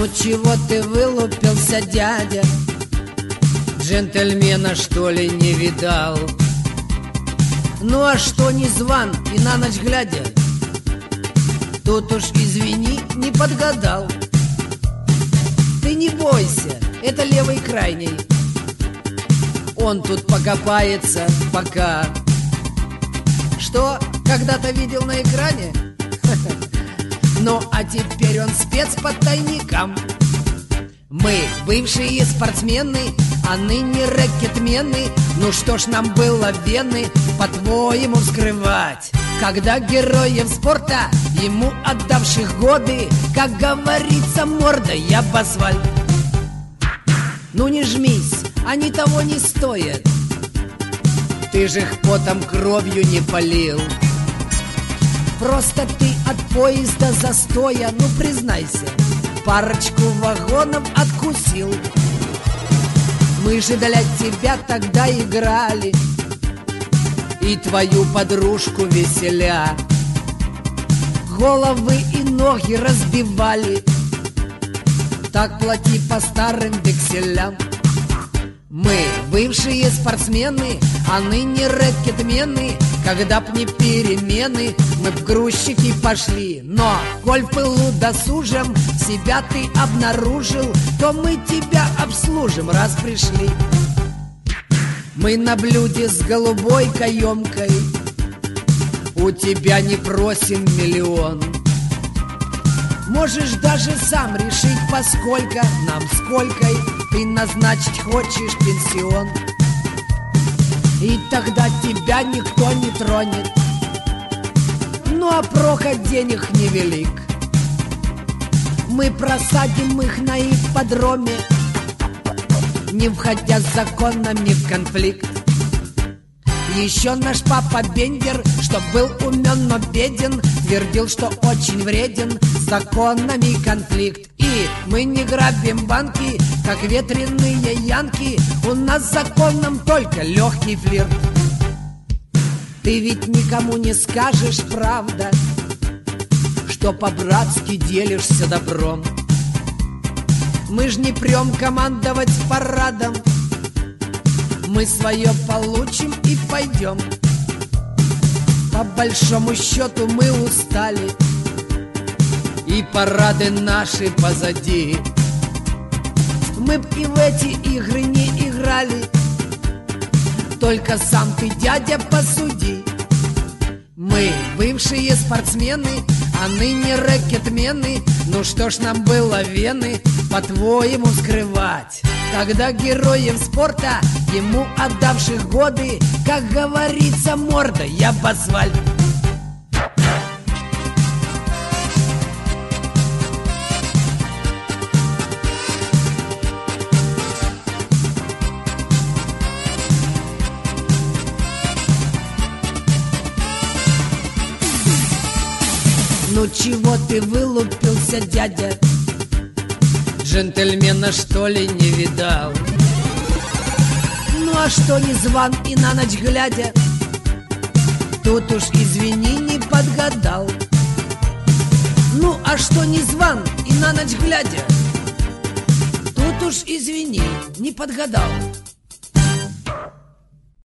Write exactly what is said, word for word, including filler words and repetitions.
чего ты вылупился, дядя? Джентльмена, что ли, не видал? Ну а что не зван и на ночь глядя? Тут уж, извини, не подгадал. Ты не бойся, это левый крайний. Он тут покопается пока. Что, когда-то видел на экране? Ну а теперь он спец по тайникам. Мы бывшие спортсмены, а ныне рэкетмены. Ну что ж нам было вены, по-твоему, вскрывать, когда героев спорта, ему отдавших годы, как говорится, мордой об асфальт. Ну не жмись, они того не стоят. Ты же их потом кровью не полил. Просто ты от поезда застоя, ну признайся, парочку вагонов откусил. Мы же для тебя тогда играли и твою подружку веселя, головы и ноги разбивали. Так плати по старым векселям. Мы бывшие спортсмены, а ныне рэкетмены. Когда б не перемены, мы б грузчики пошли. Но, коль в пылу досужим себя ты обнаружил, то мы тебя обслужим, раз пришли. Мы на блюде с голубой каемкой, у тебя не просим миллион. Можешь даже сам решить, поскольку нам сколько ты назначить хочешь пенсион. И тогда тебя никто не тронет. Ну а проход денег невелик. Мы просадим их на ипподроме, не входя с законами в конфликт. Еще наш папа Бендер, что был умен, но беден, твердил, что очень вреден с законами конфликт. И мы не грабим банки, как ветреные янки. У нас с законом только легкий флирт. Ты ведь никому не скажешь, правда, что по-братски делишься добром. Мы ж не прем командовать парадом. Мы свое получим и пойдем. По большому счету мы устали, и парады наши позади. Мы б и в эти игры не играли, только сам ты, дядя, посуди. Мы бывшие спортсмены, а ныне рэкетмены. Ну что ж нам было вены, по-твоему, скрывать, когда героев спорта, ему отдавших годы, как говорится, мордой об асфальт. Ну чего ты вылупился, дядя? Джентльмена, что ли, не видал? Ну а что не зван и на ночь глядя? Тут уж, извини, не подгадал. Ну а что не зван и на ночь глядя? Тут уж, извини, не подгадал.